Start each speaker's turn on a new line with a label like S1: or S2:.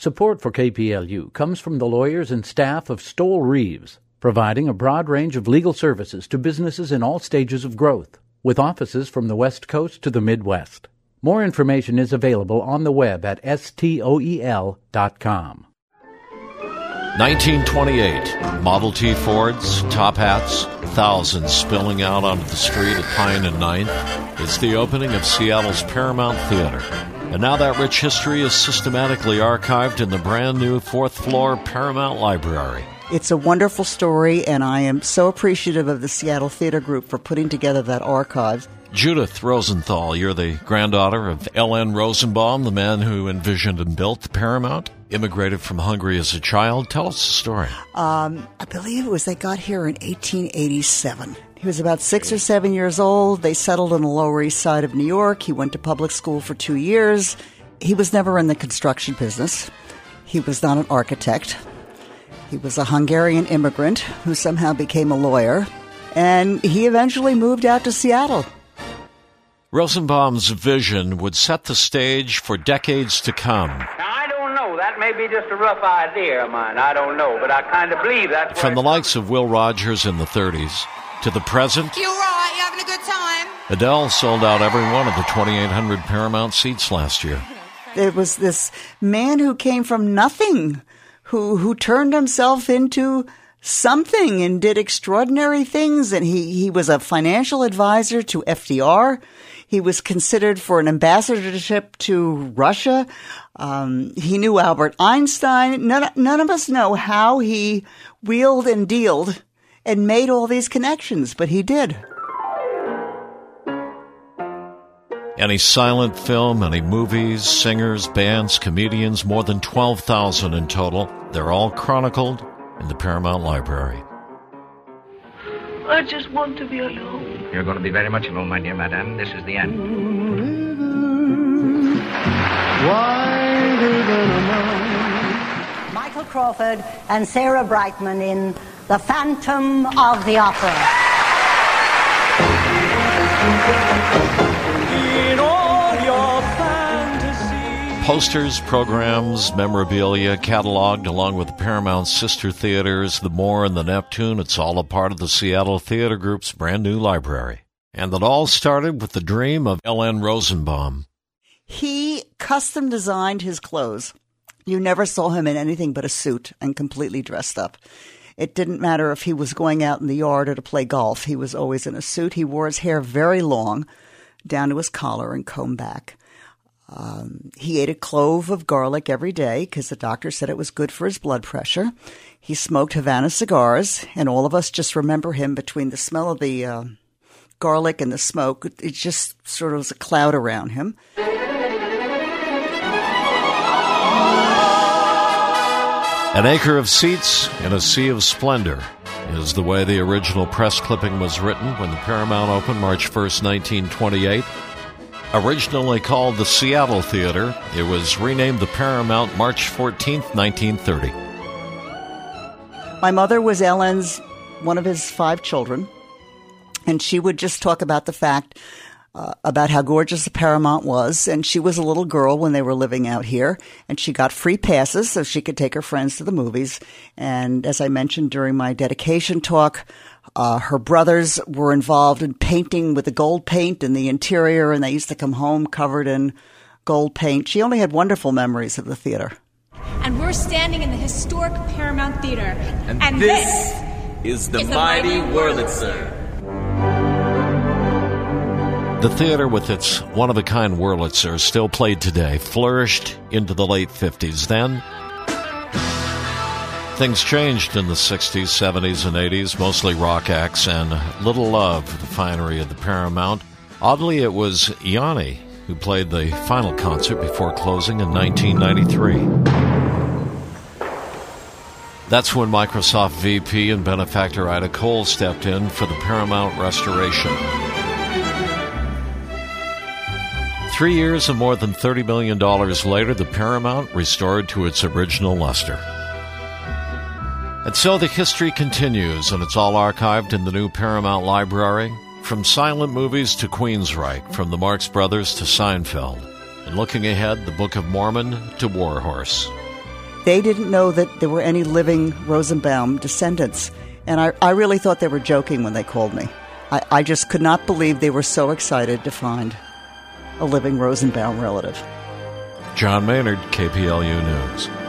S1: Support for KPLU comes from the lawyers and staff of Stoll Reeves, providing a broad range of legal services to businesses in all stages of growth, with offices from the West Coast to the Midwest. More information is available on the web at stoel.com.
S2: 1928, Model T Fords, top hats, thousands spilling out onto the street at Pine and 9th. It's the opening of Seattle's Paramount Theater. And now that rich history is systematically archived in the brand new fourth-floor Paramount Library.
S3: It's a wonderful story, and I am so appreciative of the Seattle Theater Group for putting together that archive.
S2: Judith Rosenthal, you're the granddaughter of L.N. Rosenbaum, the man who envisioned and built the Paramount, immigrated from Hungary as a child. Tell us the story.
S3: I believe it was they got here in 1887. He was about 6 or 7 years old. They settled on the Lower East Side of New York. He went to public school for 2 years. He was never in the construction business. He was not an architect. He was a Hungarian immigrant who somehow became a lawyer. And he eventually moved out to Seattle.
S2: Rosenbaum's vision would set the stage for decades to come.
S4: Now, I don't know. That may be just a rough idea of mine. I don't know. But I kind of believe that's
S2: from the likes of Will Rogers in the 30s to the present.
S5: You all right? You having a good time?
S2: Adele sold out every one of the 2,800 Paramount seats last year.
S3: There was this man who came from nothing, who turned himself into something and did extraordinary things. And he was a financial advisor to FDR. He was considered for an ambassadorship to Russia. He knew Albert Einstein. None of us know how he wheeled and dealed and made all these connections, but he did.
S2: Any silent film, any movies, singers, bands, comedians, more than 12,000 in total. They're all chronicled in the Paramount Library.
S6: I just want to be alone.
S7: You're going to be very much alone, my dear madame. This is the end.
S8: Michael Crawford and Sarah Brightman in The Phantom of the Opera.
S6: In all your fantasy.
S2: Posters, programs, memorabilia cataloged along with the Paramount sister theaters, the Moore and the Neptune. It's all a part of the Seattle Theater Group's brand new library. And it all started with the dream of L.N. Rosenbaum.
S3: He custom designed his clothes. You never saw him in anything but a suit and completely dressed up. It didn't matter if he was going out in the yard or to play golf. He was always in a suit. He wore his hair very long, down to his collar and combed back. He ate a clove of garlic every day because the doctor said it was good for his blood pressure. He smoked Havana cigars, and all of us just remember him between the smell of the garlic and the smoke. It just sort of was a cloud around him.
S2: An acre of seats in a sea of splendor is the way the original press clipping was written when the Paramount opened March 1st, 1928. Originally called the Seattle Theater, it was renamed the Paramount March 14th, 1930.
S3: My mother was Ellen's, one of his 5 children, and she would just talk about the fact about how gorgeous the Paramount was. And she was a little girl when they were living out here, and she got free passes so she could take her friends to the movies. And as I mentioned during my dedication talk, her brothers were involved in painting with the gold paint in the interior, and they used to come home covered in gold paint. She only had wonderful memories of the theater.
S9: And we're standing in the historic Paramount Theater.
S10: And this is the mighty Wurlitzer.
S2: The theater, with its one-of-a-kind Wurlitzer, still played today, flourished into the late 50s. Then, things changed in the 60s, 70s, and 80s, mostly rock acts, and little love for the finery of the Paramount. Oddly, it was Yanni who played the final concert before closing in 1993. That's when Microsoft VP and benefactor Ida Cole stepped in for the Paramount restoration. 3 years and more than $30 million later, the Paramount restored to its original luster. And so the history continues, and it's all archived in the new Paramount Library, from silent movies to Queensryche, from the Marx Brothers to Seinfeld, and looking ahead, the Book of Mormon to Warhorse.
S3: They didn't know that there were any living Rosenbaum descendants. And I really thought they were joking when they called me. I just could not believe they were so excited to find a living Rosenbaum relative.
S2: John Maynard, KPLU News.